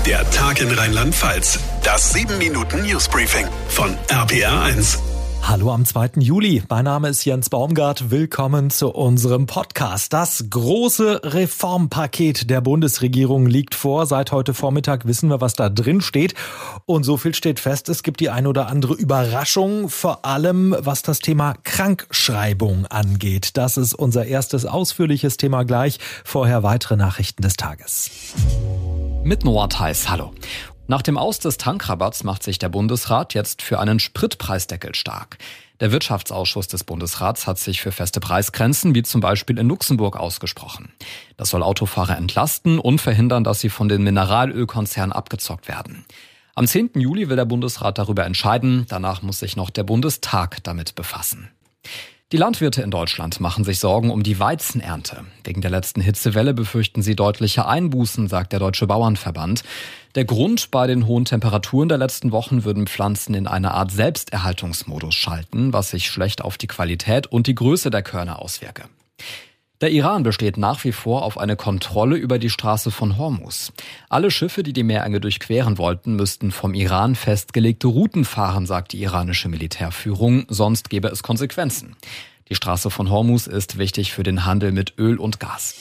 Der Tag in Rheinland-Pfalz. Das 7-Minuten-Newsbriefing von RPR1. Hallo am 2. Juli. Mein Name ist Jens Baumgart. Willkommen zu unserem Podcast. Das große Reformpaket der Bundesregierung liegt vor. Seit heute Vormittag wissen wir, was da drin steht. Und so viel steht fest, es gibt die ein oder andere Überraschung, vor allem was das Thema Krankschreibung angeht. Das ist unser erstes ausführliches Thema gleich. Vorher weitere Nachrichten des Tages. Mit Noah Theis, hallo. Nach dem Aus des Tankrabatts macht sich der Bundesrat jetzt für einen Spritpreisdeckel stark. Der Wirtschaftsausschuss des Bundesrats hat sich für feste Preisgrenzen, wie zum Beispiel in Luxemburg, ausgesprochen. Das soll Autofahrer entlasten und verhindern, dass sie von den Mineralölkonzernen abgezockt werden. Am 10. Juli will der Bundesrat darüber entscheiden. Danach muss sich noch der Bundestag damit befassen. Die Landwirte in Deutschland machen sich Sorgen um die Weizenernte. Wegen der letzten Hitzewelle befürchten sie deutliche Einbußen, sagt der Deutsche Bauernverband. Der Grund: bei den hohen Temperaturen der letzten Wochen würden Pflanzen in eine Art Selbsterhaltungsmodus schalten, was sich schlecht auf die Qualität und die Größe der Körner auswirke. Der Iran besteht nach wie vor auf eine Kontrolle über die Straße von Hormuz. Alle Schiffe, die die Meerenge durchqueren wollten, müssten vom Iran festgelegte Routen fahren, sagt die iranische Militärführung, sonst gäbe es Konsequenzen. Die Straße von Hormuz ist wichtig für den Handel mit Öl und Gas.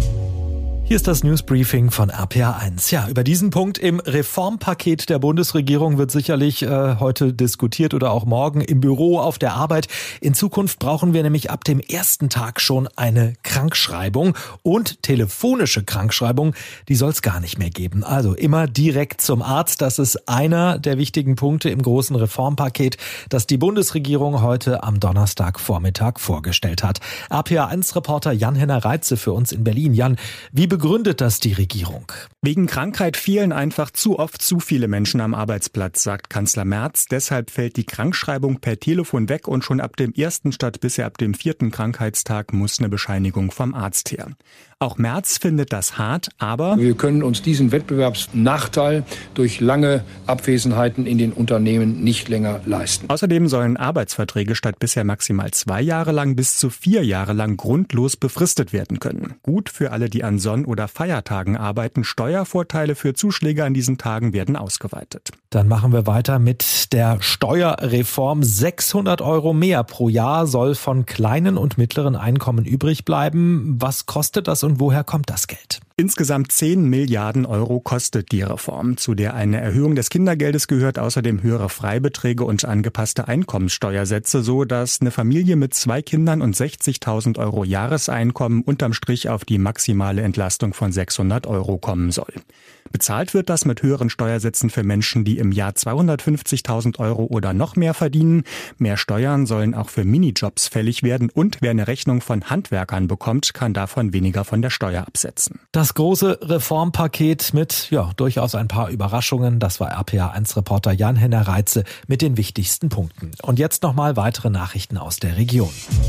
Hier ist das Newsbriefing von RPR1. Ja, über diesen Punkt im Reformpaket der Bundesregierung wird sicherlich heute diskutiert oder auch morgen im Büro, auf der Arbeit. In Zukunft brauchen wir nämlich ab dem ersten Tag schon eine Krankschreibung, und telefonische Krankschreibung, die soll es gar nicht mehr geben. Also immer direkt zum Arzt. Das ist einer der wichtigen Punkte im großen Reformpaket, das die Bundesregierung heute am Donnerstagvormittag vorgestellt hat. RPR1-Reporter Jan-Henner Reitze für uns in Berlin. Jan, wie begründet das die Regierung? Wegen Krankheit fehlen einfach zu oft zu viele Menschen am Arbeitsplatz, sagt Kanzler Merz. Deshalb fällt die Krankschreibung per Telefon weg und schon ab dem 1. statt bisher ab dem 4. Krankheitstag muss eine Bescheinigung vom Arzt her. Auch Merz findet das hart, aber wir können uns diesen Wettbewerbsnachteil durch lange Abwesenheiten in den Unternehmen nicht länger leisten. Außerdem sollen Arbeitsverträge statt bisher maximal 2 Jahre lang bis zu 4 Jahre lang grundlos befristet werden können. Gut für alle, die an Sonn- oder Feiertagen arbeiten. Steuervorteile für Zuschläge an diesen Tagen werden ausgeweitet. Dann machen wir weiter mit der Steuerreform. 600 € mehr pro Jahr soll von kleinen und mittleren Einkommen übrig bleiben. Was kostet das und woher kommt das Geld? Insgesamt 10 Milliarden € kostet die Reform, zu der eine Erhöhung des Kindergeldes gehört, außerdem höhere Freibeträge und angepasste Einkommenssteuersätze, so dass eine Familie mit 2 Kindern und 60.000 € Jahreseinkommen unterm Strich auf die maximale Entlastung von 600 € kommen soll. Bezahlt wird das mit höheren Steuersätzen für Menschen, die im Jahr 250.000 € oder noch mehr verdienen. Mehr Steuern sollen auch für Minijobs fällig werden, und wer eine Rechnung von Handwerkern bekommt, kann davon weniger von der Steuer absetzen. Das große Reformpaket mit durchaus ein paar Überraschungen. Das war RPR1-Reporter Jan-Henner Reitze mit den wichtigsten Punkten. Und jetzt nochmal weitere Nachrichten aus der Region.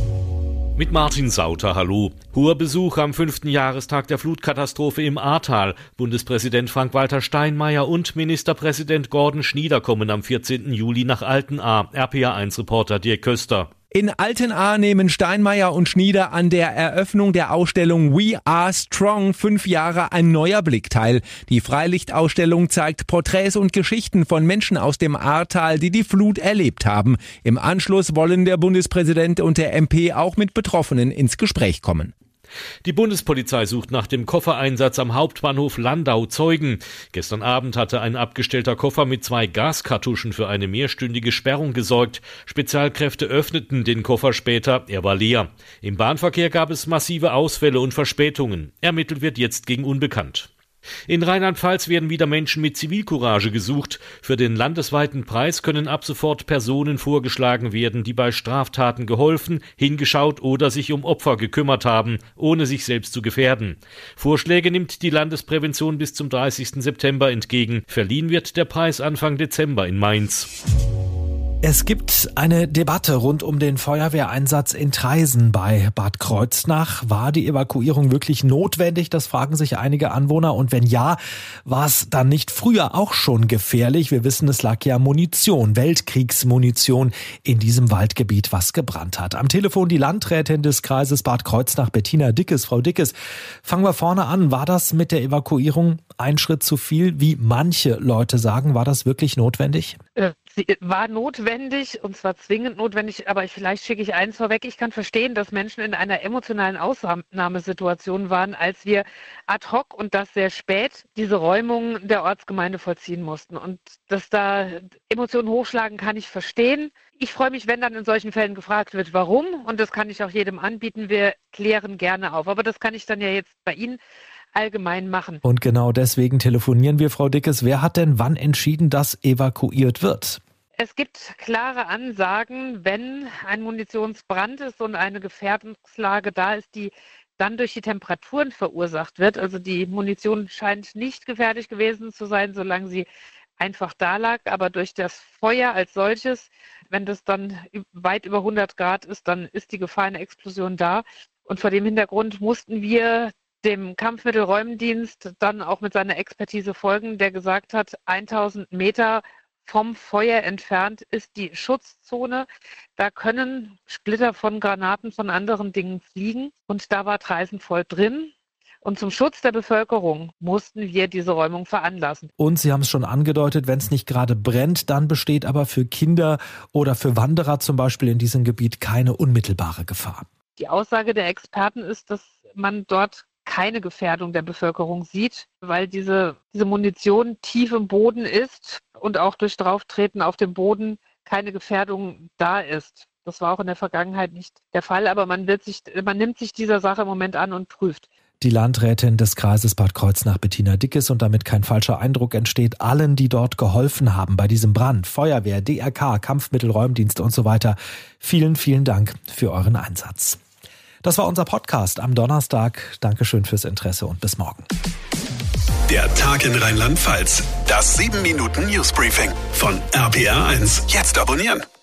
Mit Martin Sauter, hallo. Hoher Besuch am 5. Jahrestag der Flutkatastrophe im Ahrtal. Bundespräsident Frank-Walter Steinmeier und Ministerpräsident Gordon Schnieder kommen am 14. Juli nach Altenahr. RPR1-Reporter Dirk Köster. In Altenahr nehmen Steinmeier und Schnieder an der Eröffnung der Ausstellung We Are Strong 5 Jahre ein neuer Blick teil. Die Freilichtausstellung zeigt Porträts und Geschichten von Menschen aus dem Ahrtal, die die Flut erlebt haben. Im Anschluss wollen der Bundespräsident und der MP auch mit Betroffenen ins Gespräch kommen. Die Bundespolizei sucht nach dem Koffereinsatz am Hauptbahnhof Landau Zeugen. Gestern Abend hatte ein abgestellter Koffer mit 2 Gaskartuschen für eine mehrstündige Sperrung gesorgt. Spezialkräfte öffneten den Koffer später, er war leer. Im Bahnverkehr gab es massive Ausfälle und Verspätungen. Ermittelt wird jetzt gegen Unbekannt. In Rheinland-Pfalz werden wieder Menschen mit Zivilcourage gesucht. Für den landesweiten Preis können ab sofort Personen vorgeschlagen werden, die bei Straftaten geholfen, hingeschaut oder sich um Opfer gekümmert haben, ohne sich selbst zu gefährden. Vorschläge nimmt die Landesprävention bis zum 30. September entgegen. Verliehen wird der Preis Anfang Dezember in Mainz. Es gibt eine Debatte rund um den Feuerwehreinsatz in Traisen bei Bad Kreuznach. War die Evakuierung wirklich notwendig? Das fragen sich einige Anwohner. Und wenn ja, war es dann nicht früher auch schon gefährlich? Wir wissen, es lag ja Munition, Weltkriegsmunition in diesem Waldgebiet, was gebrannt hat. Am Telefon die Landrätin des Kreises Bad Kreuznach, Bettina Dickes. Frau Dickes, fangen wir vorne an. War das mit der Evakuierung ein Schritt zu viel, wie manche Leute sagen? War das wirklich notwendig? Sie war notwendig, und zwar zwingend notwendig, aber vielleicht schicke ich eins vorweg. Ich kann verstehen, dass Menschen in einer emotionalen Ausnahmesituation waren, als wir ad hoc und das sehr spät diese Räumung der Ortsgemeinde vollziehen mussten. Und dass da Emotionen hochschlagen, kann ich verstehen. Ich freue mich, wenn dann in solchen Fällen gefragt wird, warum. Und das kann ich auch jedem anbieten. Wir klären gerne auf. Aber das kann ich dann ja jetzt bei Ihnen allgemein machen. Und genau deswegen telefonieren wir, Frau Dickes. Wer hat denn wann entschieden, dass evakuiert wird? Es gibt klare Ansagen, wenn ein Munitionsbrand ist und eine Gefährdungslage da ist, die dann durch die Temperaturen verursacht wird. Also die Munition scheint nicht gefährlich gewesen zu sein, solange sie einfach da lag. Aber durch das Feuer als solches, wenn das dann weit über 100 Grad ist, dann ist die Gefahr einer Explosion da. Und vor dem Hintergrund mussten wir dem Kampfmittelräumdienst dann auch mit seiner Expertise folgen, der gesagt hat, 1000 Meter vom Feuer entfernt ist die Schutzzone. Da können Splitter von Granaten, von anderen Dingen fliegen. Und da war Traisen voll drin. Und zum Schutz der Bevölkerung mussten wir diese Räumung veranlassen. Und Sie haben es schon angedeutet, wenn es nicht gerade brennt, dann besteht aber für Kinder oder für Wanderer zum Beispiel in diesem Gebiet keine unmittelbare Gefahr. Die Aussage der Experten ist, dass man dort keine Gefährdung der Bevölkerung sieht, weil diese Munition tief im Boden ist und auch durch Drauftreten auf dem Boden keine Gefährdung da ist. Das war auch in der Vergangenheit nicht der Fall, aber man nimmt sich dieser Sache im Moment an und prüft. Die Landrätin des Kreises Bad Kreuznach, Bettina Dickes, und damit kein falscher Eindruck entsteht, allen, die dort geholfen haben bei diesem Brand, Feuerwehr, DRK, Kampfmittelräumdienste und so weiter. Vielen, vielen Dank für euren Einsatz. Das war unser Podcast am Donnerstag. Dankeschön fürs Interesse und bis morgen. Der Tag in Rheinland-Pfalz. Das 7-Minuten-Newsbriefing von RPR1. Jetzt abonnieren.